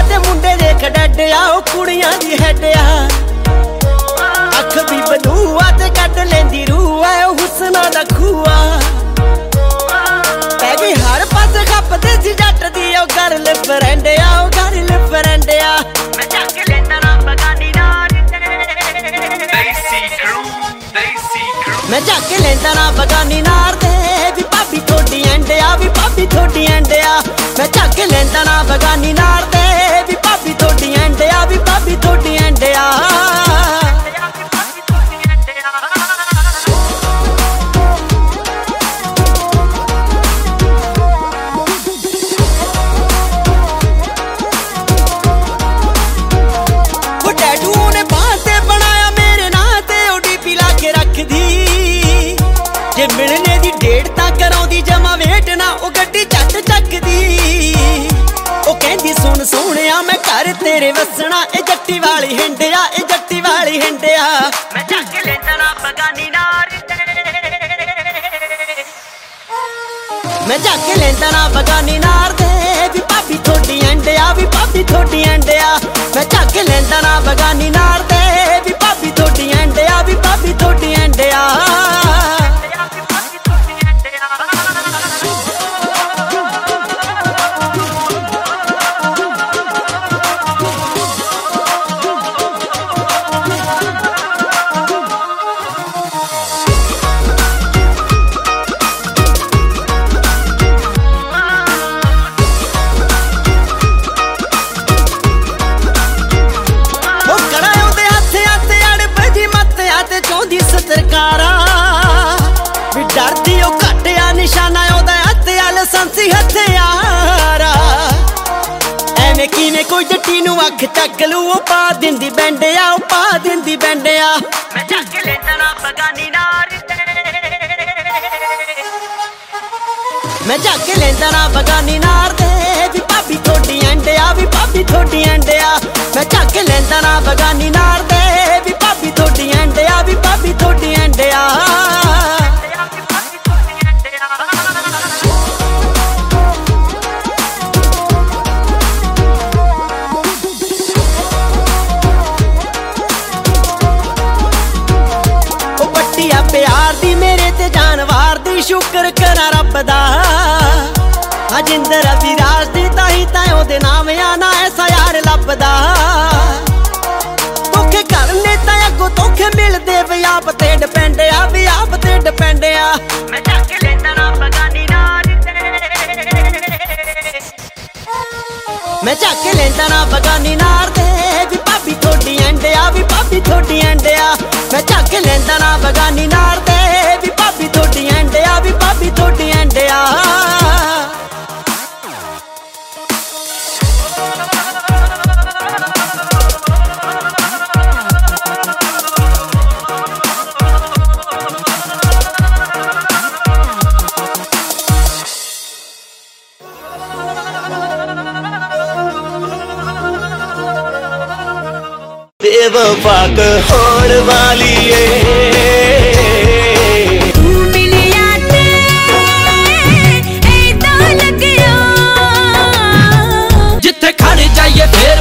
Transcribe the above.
ते मुंडे देख डड्या ओ कुड़ियां दी हैड्या अख भी बलूआ ते कट लेंदी रूआ ओ हुस्ना दा खूआ पै गई हर पासे खपदे सी जट दी ओ गर्ल फ्रेंडिया ओ गर्ल फ्रेंडिया मैं चक लेंदा ना बगानी नार मैं चक लेंदा ना बगानी नार दे भी भाभी थोड़ी एंडिया भी भाभी थोड़ी एंडिया मैं चक लेंदा ना बगानी नार दे भी भाभी थोड़ी एंडिया भी भाभी थोड़ी एंडिया जे मिलने दी डेट तां कराउंदी जमा वेट ना ओ गड्डी झट चकदी ओ कहंदी सुन सोहणिया मैं घर तेरे वसना ए जट्टी वाली हिंडिया ए जट्टी वाली हिंडिया मैं चक लेंदा ना बगानी नार मैं चक लेंदा ना बगानी नार दे भी भाभी थोड़ी एंडिया भी भाभी थोड़ी एंडिया मैं चक लेंदा ना बगानी नार दे भी भाभी थोड़ी एंडिया भी भाभी थोड़ी एंडिया भी डरदी ओ घटिया निशाना ओदा हत्थे लाइसेंसी हथियारा एवें किवें कोई जट्टी नूं अख चक लू ओ पा दिंदी बैंडिया ओ पा दिंदी बैंडिया मैं चक लेंदा ना बगानी नार मैं चक लेंदा ना बगानी नार दे भी भाभी थोड़ी एंडिया भी भाभी थोड़ी एंडिया मैं चक लेंदा ना बगानी नार दे भी भाभी थोड़ी एंडिया भी भाभी थोड़ी एंडिया प्यार दी मेरे ते जानवार दी शुक्र करा रब दा अजिंदर विराज दी ताही तां ओदे नाम आना ऐसा यार लभदा धोखे करने तां अगों धोखे मिलदे भी आप ते डिपेंडिया भी आप ते डिपेंडिया मैं चक लेंदा ना बगानी नार मैं चक लेंदा ना बगानी नार दे भी भाभी थोड़ी एंडिया भी भाभी थोड़ी एंडिया मैं चक लेंदा ना बगानी नार दे भी भाभी थोड़ी एंडिया भी भाभी थोड़ी एंडिया बेवफा होड़ वाली तू मिलिया ते ऐदा लग्या जिथे खड़ जाइए फिर